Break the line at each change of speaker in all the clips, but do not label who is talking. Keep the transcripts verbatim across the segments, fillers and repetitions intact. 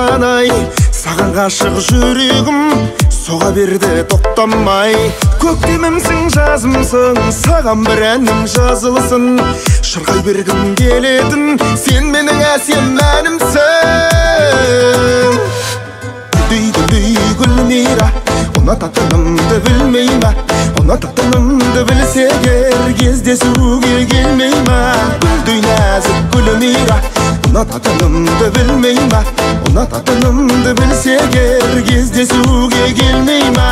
арман-ай, саған ғашық жүрегім соға берді тоқтамай. Көктемімсің, жазымсың, саған бір әнім жазылсын. Шырқай бергім келетін, сен менің әсем әнімсің. Гүлдей гүлдей Гүлмира, ұнататынымды білмей ма? Ұнататынымды білсе егер кездесуге келмей ма? Гүлдей нәзік Гүлмира, ұнататынымды білмей ма? Ұнататынымды білсе егер кездесуге келмей ма?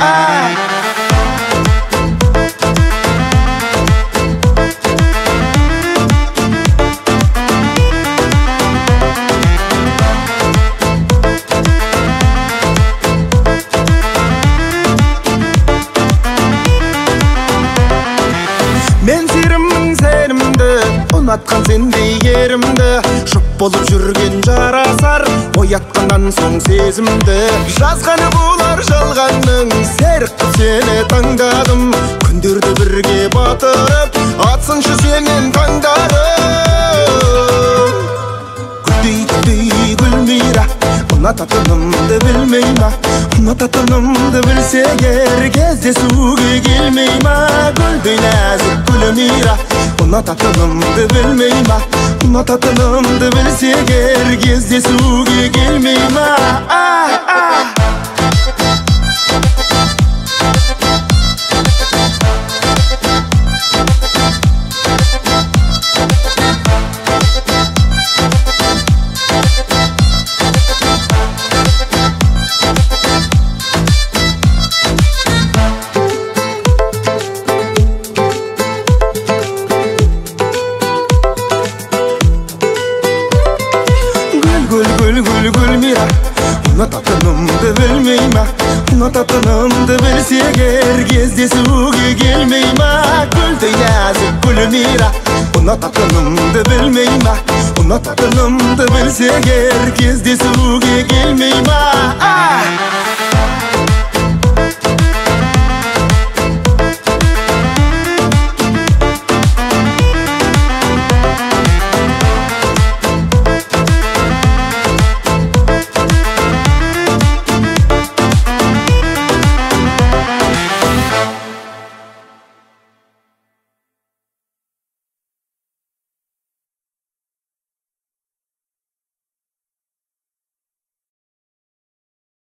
Мен серімнің сенімді, ұнатқан сендей ерімді. Жұп болып жүрген жарасар, оятқаннан соң сезімді. Жазғаны болар жалғанның, серік қып сені таңдадым. Күндерді бірге батырып, атсыншы сенен таңдарым. Гүлдей гүлдей Гүлмира, ұнататынымды білмей ма? Ұнататынымды білсе егер кездесуге келмей ма? Гүлдей нәзік Гүлмира, ұнататынымды білмей ма? Ұнататынымды білсе егер кездесуге келмей ма? Гүл гүл гүл Гүлмира, ұнататынымды білмей ма? Ұнататынымды білсе егер кездесуге келмей ма? Гүлдей нәзік Гүлмира, ұнататынымды білмей ма? Ұнататынымды білсе егер кездесуге